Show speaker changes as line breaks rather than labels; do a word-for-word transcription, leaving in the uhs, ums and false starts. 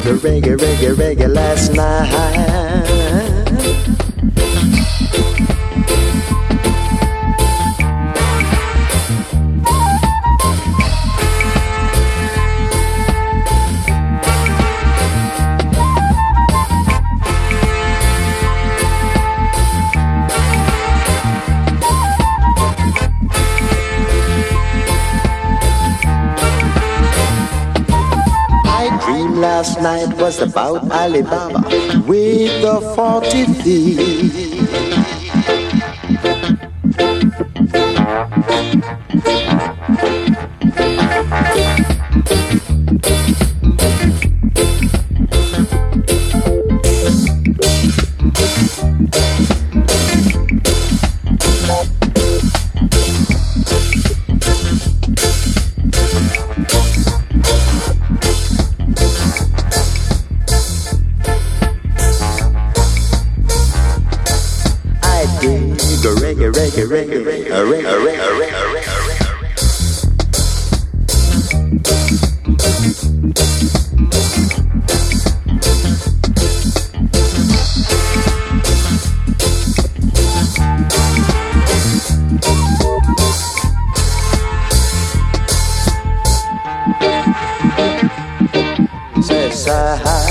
the reggae, reggae, reggae last night. Last night was about Alibaba with the forty thieves. Reggae, reggae, reggae, reggae, reggae, reggae, reggae, reggae. Says I